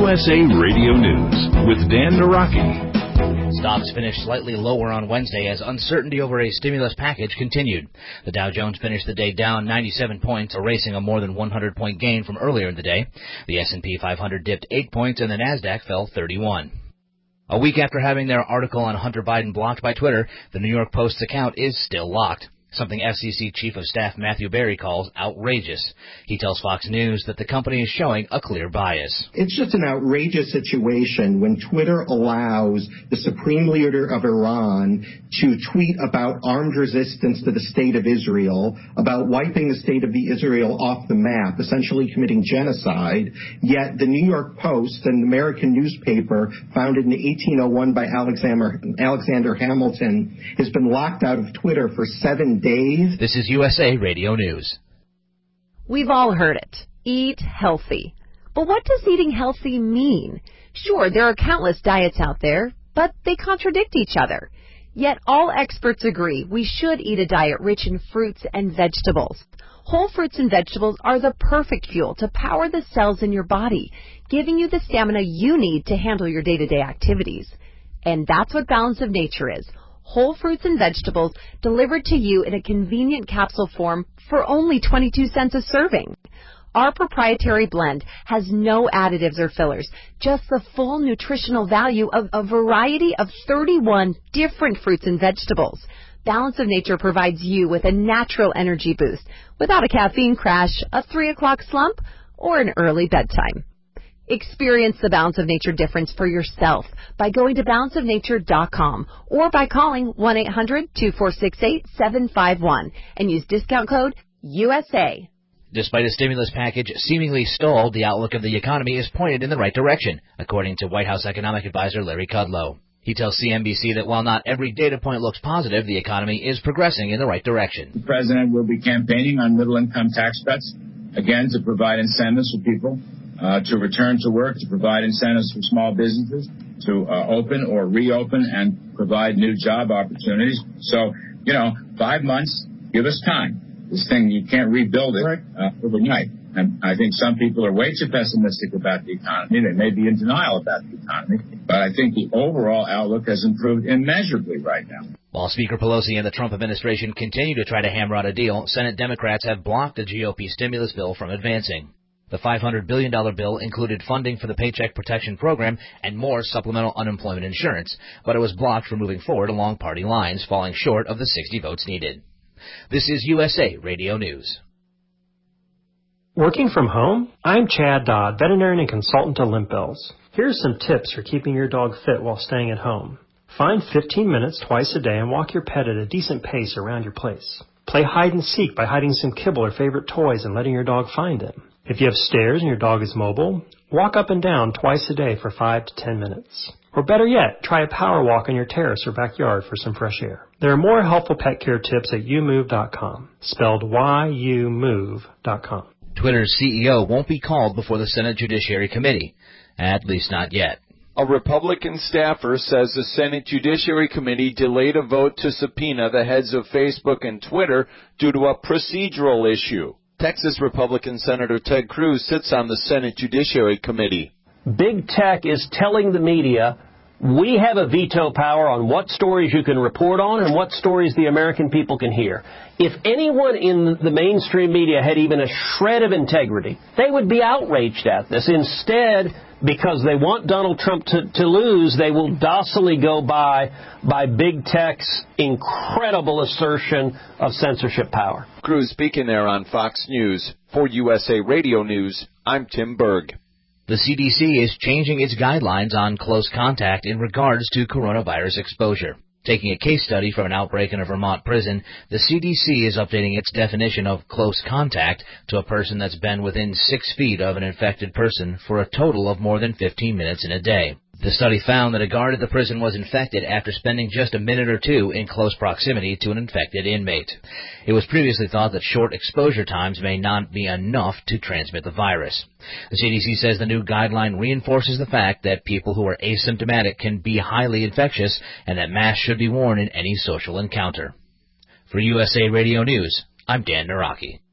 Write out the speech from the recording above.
USA Radio News with Dan Naraki. Stocks finished slightly lower on Wednesday as uncertainty over a stimulus package continued. The Dow Jones finished the day down 97 points, erasing a more than 100-point gain from earlier in the day. The S&P 500 dipped 8 points and the Nasdaq fell 31. A week after having their article on Hunter Biden blocked by Twitter, the New York Post's account is still locked, something FCC Chief of Staff Matthew Berry calls outrageous. He tells Fox News that the company is showing a clear bias. It's just an outrageous situation when Twitter allows the Supreme Leader of Iran to tweet about armed resistance to the State of Israel, about wiping the State of Israel off the map, essentially committing genocide, yet the New York Post, an American newspaper founded in 1801 by Alexander Hamilton, has been locked out of Twitter for 7 days. This is USA Radio News. We've all heard it. Eat healthy. But what does eating healthy mean? Sure, there are countless diets out there, but they contradict each other. Yet all experts agree we should eat a diet rich in fruits and vegetables. Whole fruits and vegetables are the perfect fuel to power the cells in your body, giving you the stamina you need to handle your day-to-day activities. And that's what Balance of Nature is. Whole fruits and vegetables delivered to you in a convenient capsule form for only 22 cents a serving. Our proprietary blend has no additives or fillers, just the full nutritional value of a variety of 31 different fruits and vegetables. Balance of Nature provides you with a natural energy boost without a caffeine crash, a 3 o'clock slump, or an early bedtime. Experience the Balance of Nature difference for yourself by going to balanceofnature.com or by calling 1-800-2468-751 and use discount code USA. Despite a stimulus package seemingly stalled, the outlook of the economy is pointed in the right direction, according to White House economic advisor Larry Kudlow. He tells CNBC that while not every data point looks positive, the economy is progressing in the right direction. The president will be campaigning on middle-income tax cuts, again, to provide incentives for people to return to work, to provide incentives for small businesses to open or reopen and provide new job opportunities. So, 5 months, give us time. This thing, you can't rebuild it overnight. And I think some people are way too pessimistic about the economy. They may be in denial about the economy. But I think the overall outlook has improved immeasurably right now. While Speaker Pelosi and the Trump administration continue to try to hammer out a deal, Senate Democrats have blocked the GOP stimulus bill from advancing. The $500 billion bill included funding for the Paycheck Protection Program and more supplemental unemployment insurance, but it was blocked from moving forward along party lines, falling short of the 60 votes needed. This is USA Radio News. Working from home? I'm Chad Dodd, veterinarian and consultant to Limp Bells. Here are some tips for keeping your dog fit while staying at home. Find 15 minutes twice a day and walk your pet at a decent pace around your place. Play hide and seek by hiding some kibble or favorite toys and letting your dog find them. If you have stairs and your dog is mobile, walk up and down twice a day for 5 to 10 minutes. Or better yet, try a power walk on your terrace or backyard for some fresh air. There are more helpful pet care tips at youmove.com, spelled youmove.com. Twitter's CEO won't be called before the Senate Judiciary Committee, at least not yet. A Republican staffer says the Senate Judiciary Committee delayed a vote to subpoena the heads of Facebook and Twitter due to a procedural issue. Texas Republican Senator Ted Cruz sits on the Senate Judiciary Committee. Big tech is telling the media, we have a veto power on what stories you can report on and what stories the American people can hear. If anyone in the mainstream media had even a shred of integrity, they would be outraged at this. Instead, because they want Donald Trump to lose, they will docilely go by big tech's incredible assertion of censorship power. Cruz speaking there on Fox News. For USA Radio News, I'm Tim Berg. The CDC is changing its guidelines on close contact in regards to coronavirus exposure. Taking a case study from an outbreak in a Vermont prison, the CDC is updating its definition of close contact to a person that's been within 6 feet of an infected person for a total of more than 15 minutes in a day. The study found that a guard at the prison was infected after spending just a minute or two in close proximity to an infected inmate. It was previously thought that short exposure times may not be enough to transmit the virus. The CDC says the new guideline reinforces the fact that people who are asymptomatic can be highly infectious and that masks should be worn in any social encounter. For USA Radio News, I'm Dan Naraki.